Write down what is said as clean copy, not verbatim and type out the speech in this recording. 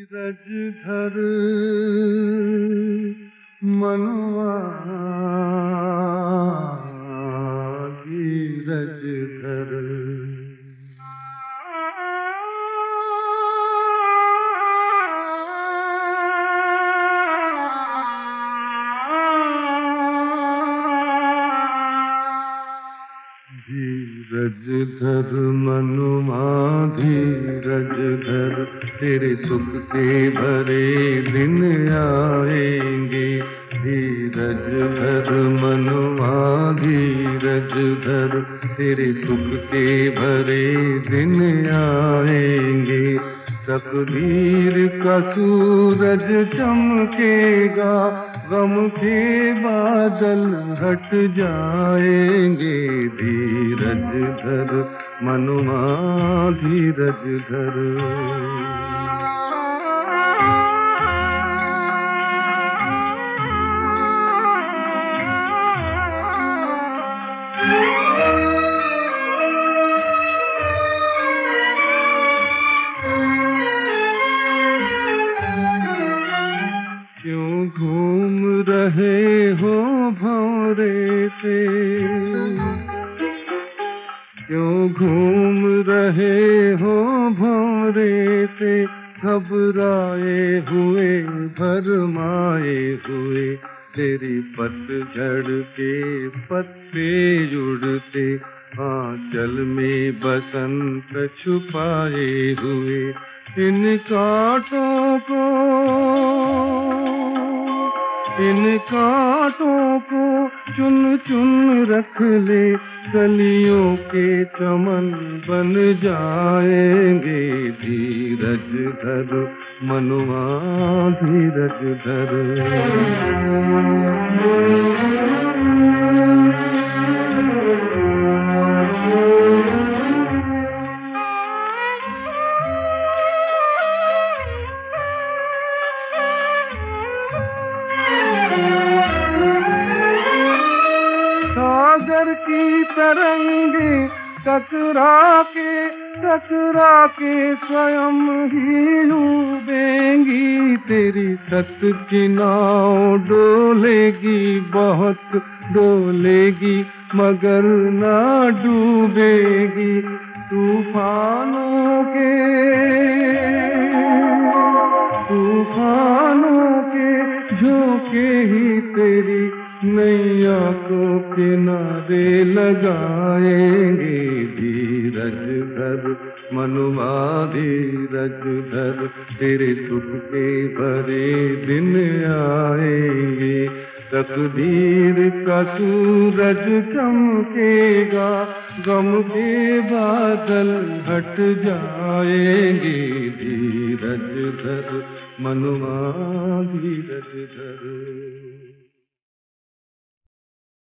धीरज धर मनुआ, धीरज धर। धीरज धर मनुआ, धीरज धर, तेरे सुख के भरे दिन आएंगे। धीरज धर मनुआ, धीरज धर, तेरे सुख के भरे दिन आएंगे। तकदीर का सूरज चमकेगा, गम के बादल हट जाएंगे। धीरज धर मनुआ, धीरज धर। क्यों घूम रहे हो भंवरे से, क्यों घूम रहे हो भंवरे से, घबराए हुए भरमाए हुए। तेरी पतझड़ के पत्ते उड़ते, आंचल में बसंत छुपाए हुए। इन कांटों को, इन कांटों को चुन चुन रख ले, कलियों के चमन बन जाएंगे। धीरज धर मनुआ, धीरज धर। सागर की तरंगे टकरा के स्वयं ही डूबेंगी। तेरी सत की नाव डोलेगी, बहुत डोलेगी, मगर ना डूबेगी। तूफानों के झोंके ही तेरी नैया को किनारे लगाएंगे। धीरज धर मनुआ, धीरज धर, तेरे सुख के भरे दिन आएंगे। तकदीर का सूरज चमकेगा, गम के बादल हट जाएंगे। धीरज धर मनुआ, धीरज धर।